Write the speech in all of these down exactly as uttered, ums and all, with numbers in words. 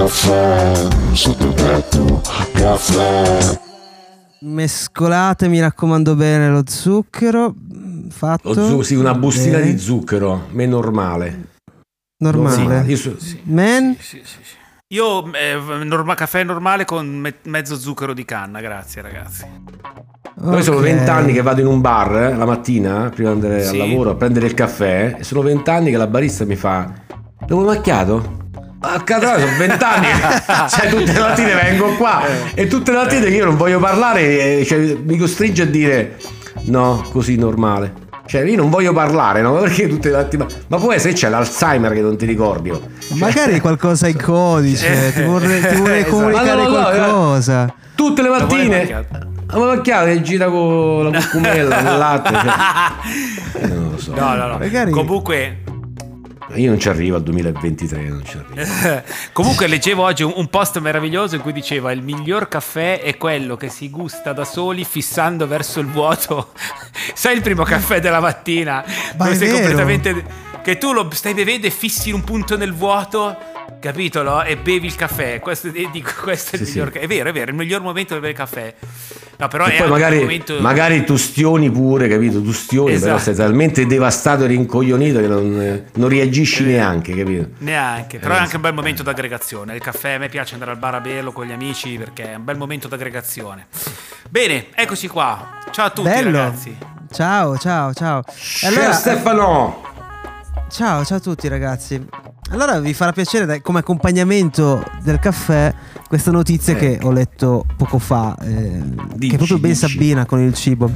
caffè sotto il tetto, caffè. Mescolate, mi raccomando bene, lo zucchero. Fatto. Lo zu- sì, una bustina bene. di zucchero, me normale. Normale. Sì, io so- Sì. Men? Sì, sì, sì. Io eh, norma- caffè normale con me- mezzo zucchero di canna, grazie ragazzi. Noi sono Ok. vent'anni che vado in un bar eh, la mattina prima di andare Sì. al lavoro a prendere il caffè e sono vent'anni che la barista mi fa: "Lo vuoi macchiato?" A casa sono vent'anni, cioè tutte le mattine vengo qua e tutte le mattine che io non voglio parlare, eh, cioè, mi costringe a dire no, così normale. Cioè io non voglio parlare, no? Perché tutte le mattine. Ma può essere che c'è l'Alzheimer che non ti ricordi? oh. Cioè, Magari qualcosa in codice, ti vorrei, ti vorrei Esatto. comunicare Ma no, no, no, qualcosa. tutte le vuoi mattine macchiato? la macchiata che gira con la cucumella, con il latte. Cioè, eh, non lo so. No, no, no. Magari- Comunque, Io non ci arrivo al duemilaventitré, non ci arrivo. comunque leggevo oggi un, un post meraviglioso in cui diceva: il miglior caffè è quello che si gusta da soli fissando verso il vuoto. Sai il primo caffè della mattina? Ma dove è sei vero. completamente. Che tu lo stai bevendo e fissi in un punto nel vuoto, capito? No? E bevi il caffè. Questo, e dico, questo è il Sì, miglior sì. ca- È vero, è vero, il miglior momento per bere il caffè. No, però E è poi anche magari, un momento. magari tu stioni pure, capito? Tu stioni, però Esatto. sei talmente devastato e rincoglionito che non, eh, non reagisci neanche, capito? Neanche, però Eh, è anche sì. un bel momento d'aggregazione. Il caffè, a me piace andare al bar a berlo con gli amici perché è un bel momento d'aggregazione. Bene, eccoci qua. Ciao a tutti, Bello. ragazzi. Ciao, ciao, ciao. E Ciao allora, Stefano! ciao, ciao a tutti ragazzi. Allora vi farà piacere dai, come accompagnamento del caffè questa notizia Eh. che ho letto poco fa, eh, Dici, che proprio ben dici. s'abbina con il cibo.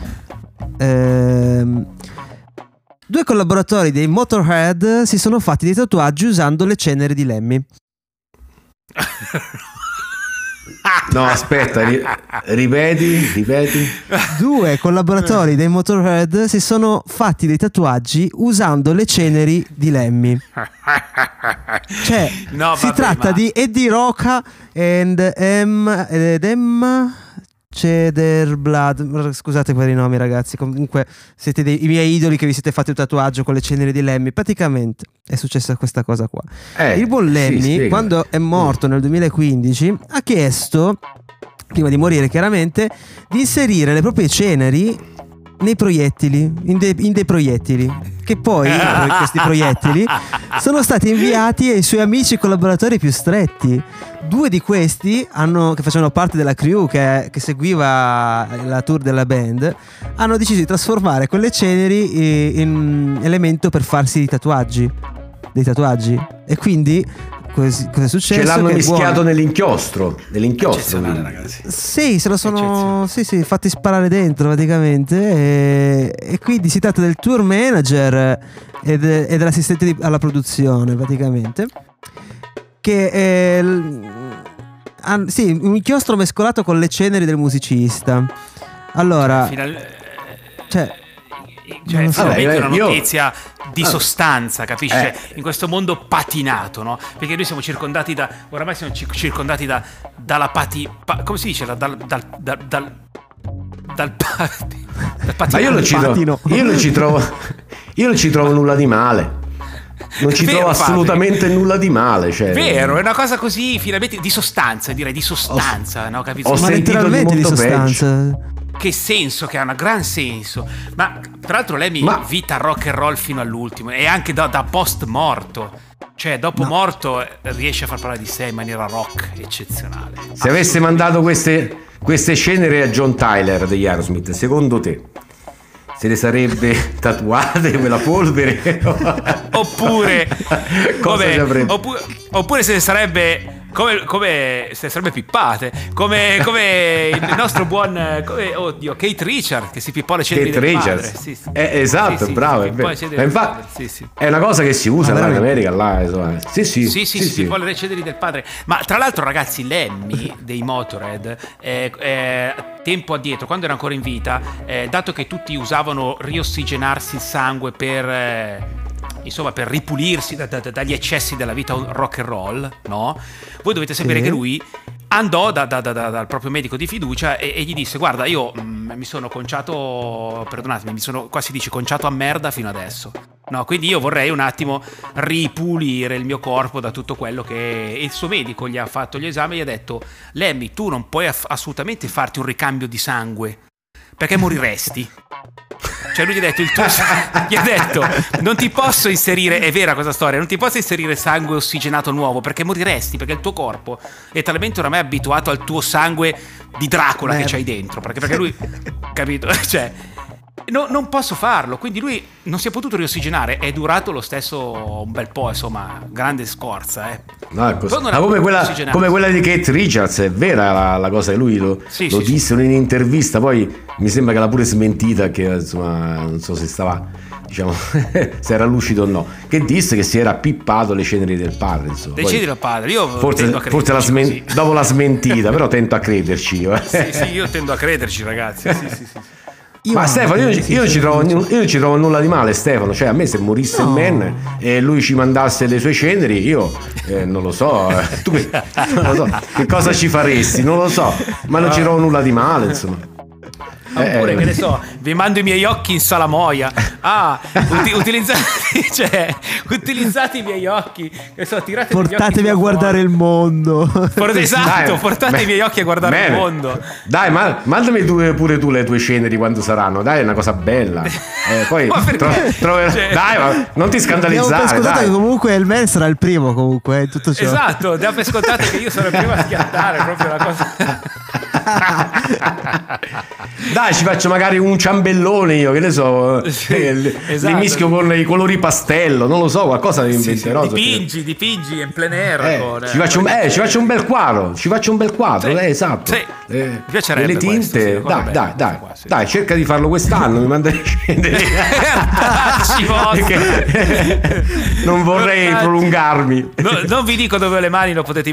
Ehm, due collaboratori dei Motorhead si sono fatti dei tatuaggi usando le ceneri di Lemmy. No, aspetta, ri- ripeti, ripeti. Due collaboratori dei Motorhead si sono fatti dei tatuaggi usando le ceneri di Lemmy. Cioè, No, si vabbè, tratta ma- di Eddie Roca and Em- ed Emma Cederblad. Scusate per i nomi, ragazzi. Comunque, siete dei, i miei idoli che vi siete fatti un tatuaggio con le ceneri di Lemmy. Praticamente è successa questa cosa qua. Eh, Il buon sì, Lemmy, spiega. quando è morto nel duemilaquindici, ha chiesto, prima di morire chiaramente, di inserire le proprie ceneri nei proiettili, in, de- in dei proiettili, che poi questi proiettili sono stati inviati ai suoi amici e collaboratori più stretti. Due di questi hanno, che facevano parte della crew che, che seguiva la tour della band, hanno deciso di trasformare quelle ceneri eh, in elemento per farsi i tatuaggi, dei tatuaggi. E quindi cos- cosa è successo? Ce l'hanno Che mischiato buon- nell'inchiostro, nell'inchiostro. Eccezionale, quindi. ragazzi. Sì, se lo sono Eccezionale. sì, sì, fatti sparare dentro praticamente. E, e quindi si tratta del tour manager ed, e dell'assistente di- alla produzione praticamente. Che è l- han- sì, un inchiostro mescolato con le ceneri del musicista. Allora, Final- cioè, Cioè, non lo so. finalmente Vabbè, una io- notizia di Ah. sostanza, capisci? Eh. Cioè, in questo mondo patinato, no? Perché noi siamo circondati da. Oramai siamo ci- circondati da. Dalla pati. pa- come si dice? Da- Dal. Dal. Dal. Dal. Dal, pa- dal Ma io non, ci Patino. trovo, io non ci trovo io non ci trovo nulla di male. Non ci È vero, trovo Fabio. assolutamente nulla di male. Cioè, Vero, è una cosa così finalmente di sostanza, direi di sostanza, no? Capito? ho ma sentito di letteralmente di, molto sostanza. Che senso, che ha un gran senso. Ma tra l'altro lei mi Ma- vita rock and roll fino all'ultimo e anche da, da post morto. Cioè, dopo morto eh, riesce a far parlare di sé in maniera rock eccezionale. Se avesse mandato queste, queste ceneri a John Tyler degli Aerosmith, secondo te se le sarebbe tatuate quella polvere? Oppure Cosa come- ci avrebbe? oppure, oppure se sarebbe come, come se sarebbe pippate come, come il nostro buon come, oddio Kate Richard che si pippò le ceneri Kate del Richards. padre. Sì, sì. Eh, esatto, Sì, sì, bravo, si è pippò vero. le ceneri Ma del infatti padre, sì, sì. è una cosa che si usa Ma là in veramente? America, là, insomma. Sì, sì, Sì, sì, sì, sì, poi le ceneri del padre. Ma tra l'altro, ragazzi, Lemmy dei Motorhead, eh, eh, tempo addietro, quando era ancora in vita, eh, dato che tutti usavano riossigenarsi il sangue per, eh, insomma, per ripulirsi da- da- dagli eccessi della vita rock and roll, no? Voi dovete sapere Sì. che lui andò da- da- da- da- dal proprio medico di fiducia e, e gli disse: guarda, io mm, mi sono conciato, perdonatemi, mi sono, qua si dice conciato a merda fino adesso. No, quindi io vorrei un attimo ripulire il mio corpo da tutto quello che il suo medico gli ha fatto gli esami e gli ha detto: Lemmy, tu non puoi aff- assolutamente farti un ricambio di sangue perché moriresti. Cioè lui gli ha detto, il tuo gli ha detto non ti posso inserire, è vera questa storia, non ti posso inserire sangue ossigenato nuovo perché moriresti, perché il tuo corpo è talmente oramai abituato al tuo sangue di Dracula Beh. che c'hai dentro, perché, perché lui, capito? Cioè no, non posso farlo, quindi lui non si è potuto riossigenare, è durato lo stesso un bel po', insomma, grande scorza, eh. No, è così. Però non Ma ha come potuto quella, ossigenarsi. come quella di Kate Richards, è vera la, la cosa che lui lo, Sì, lo sì, disse in un'intervista, poi mi sembra che l'ha pure smentita, che insomma non so se stava, diciamo, se era lucido o no, che disse che si era pippato le ceneri del padre, insomma. Poi Decidi il padre, io forse, tendo a forse la crederci smen- così. dopo la smentita, però tento a crederci io, eh. Sì, sì, io tendo a crederci, ragazzi. Sì, sì, sì, sì. Io Ma anche, Stefano, io, sì, io non sì, ci trovo, sì. io non ci trovo nulla di male, Stefano. Cioè, a me se morisse No. il man e lui ci mandasse le sue ceneri, io eh, non lo so, eh, tu che, non lo so, che cosa ci faresti? Non lo so, ma non ci trovo nulla di male, insomma. Oppure, Eh, che ne so, vi mando i miei occhi in salamoia. Ah, uti- utilizzati, cioè, utilizzate i miei occhi. Che ne so, tirate Portatevi a guardare il mondo. For- esatto, Dai, portate beh, i miei occhi a guardare bene. il mondo. Dai, ma, mandami tu, pure tu le tue ceneri quando saranno. Dai, è una cosa bella. Eh, poi Ma perché? tro- trover- Cioè- dai, ma non ti Diamo per scandalizzare. scontato Dai. che comunque il man sarà il primo comunque, eh, tutto ciò. Esatto, da per scontato che io sono il primo a schiattare, proprio la cosa. Dai, ci faccio magari un ciambellone io, che ne so, Sì, eh, li, esatto. li mischio con i colori pastello, non lo so, qualcosa mi Sì, sì, inventerò. dipingi, dipingi in plein air. Eh, con, ci, faccio un, eh, ci faccio un bel quadro, ci faccio un bel quadro, Sì, eh, esatto. sì. Eh, Mi piacerebbe le tinte, questo, sì, una cosa dai, bella, dai, dai, questa qua, sì. dai, cerca di farlo quest'anno, mi manda le ceneri. Ci vostro. Perché non vorrei Portaggi. prolungarmi. No, non vi dico dove ho le mani, lo potete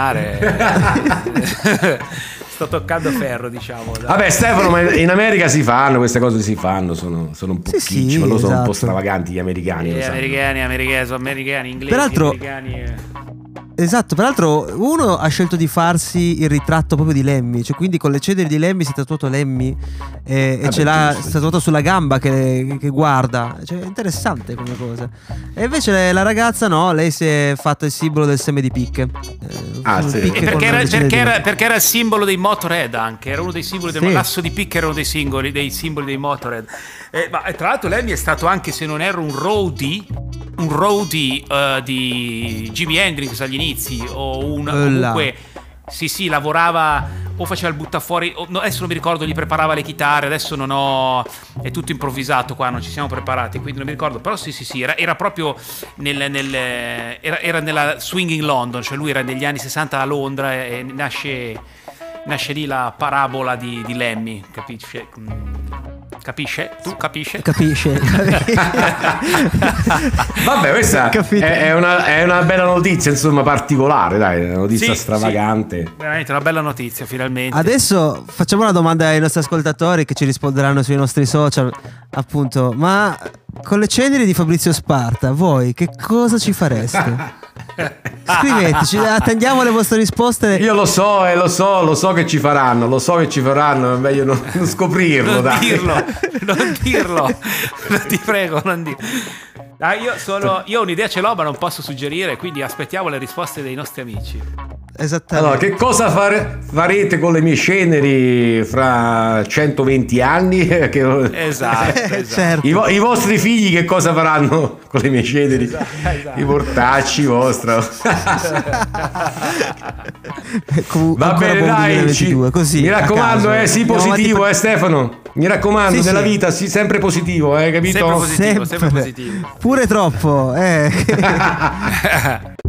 immaginare. Sto toccando ferro, diciamo. dai. Vabbè, Stefano, ma in America si fanno queste cose, si fanno, sono, sono un po' Sì, sì, kitsch, ma loro sono un po' esatto. stravaganti gli americani. lo Eh, sanno. americani, americani, sono americani, inglesi, Peraltro- americani. eh. Esatto, peraltro uno ha scelto di farsi il ritratto proprio di Lemmy, cioè quindi con le ceneri di Lemmy si è tatuato Lemmy eh, e Vabbè, ce l'ha giusto. tatuato sulla gamba che, che guarda, cioè è interessante come cosa. E invece la ragazza no, lei si è fatta il simbolo del seme di picche. Eh, Ah, sul sì. picche E con perché era, le ceneri perché, di era, Lemmy. perché era il simbolo dei Motorhead anche, era uno dei simboli del Sì. l'asso di picche, era uno dei singoli, dei simboli dei Motorhead. Eh, ma tra l'altro Lemmy è stato anche, se non erro, un roadie, un roadie eh, di Jimi Hendrix agli inizi, o un Là. comunque sì sì lavorava o faceva il buttafuori o, no, adesso non mi ricordo, gli preparava le chitarre, adesso non ho, è tutto improvvisato qua, non ci siamo preparati, quindi non mi ricordo, però sì sì sì era, era proprio nel, nel era, era nella Swinging London, cioè lui era negli anni sessanta a Londra e, e nasce nasce lì la parabola di, di Lemmy, capisce? Mm, capisce? Tu capisce? Capisce? Vabbè, questa Capito. è, è una, è una bella notizia, insomma, particolare, dai, una notizia Sì, stravagante. sì. Veramente una bella notizia, finalmente. Adesso facciamo una domanda ai nostri ascoltatori che ci risponderanno sui nostri social, appunto, ma con le ceneri di Fabrizio Sparta, voi che cosa ci fareste? Scriveteci, attendiamo le vostre risposte. Io lo so, e lo so, lo so che ci faranno, lo so che ci faranno, è meglio non, non scoprirlo, Non dai. dirlo, non dirlo, ti prego, non dirlo. Ah, io, sono, io un'idea ce l'ho, ma non posso suggerire, quindi aspettiamo le risposte dei nostri amici. Esattamente. Allora, che cosa fare- farete con le mie ceneri fra centoventi anni? Che- Esatto, Eh, esatto. certo. I, vo- i vostri figli che cosa faranno con le mie ceneri? esatto. I portacci vostri. Com- Va ancora bene, buon dai, duemilaventidue, ci- così, mi a raccomando, caso. eh, sii Andiamo avanti positivo, per- eh, Stefano. Mi raccomando, Sì, nella sì. vita sii sempre positivo, eh, capito? Sempre positivo, sempre positivo. Pure troppo, eh.